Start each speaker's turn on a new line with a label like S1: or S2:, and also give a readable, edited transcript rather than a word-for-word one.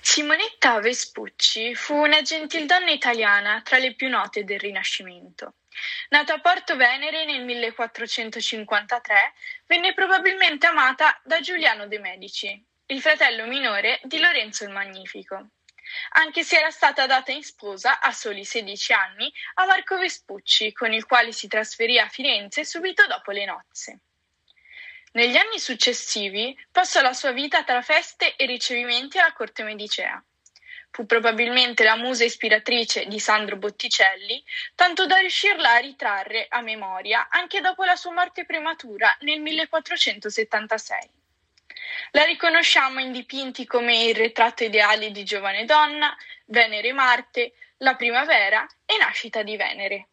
S1: Simonetta Vespucci fu una gentildonna italiana tra le più note del Rinascimento. Nata a Porto Venere nel 1453, venne probabilmente amata da Giuliano de' Medici, il fratello minore di Lorenzo il Magnifico, anche se era stata data in sposa a soli 16 anni a Marco Vespucci, con il quale si trasferì a Firenze subito dopo le nozze. Negli anni successivi passò la sua vita tra feste e ricevimenti alla corte medicea. Fu probabilmente la musa ispiratrice di Sandro Botticelli, tanto da riuscirla a ritrarre a memoria anche dopo la sua morte prematura nel 1476. La riconosciamo in dipinti come il ritratto ideale di giovane donna, Venere e Marte, la primavera e Nascita di Venere.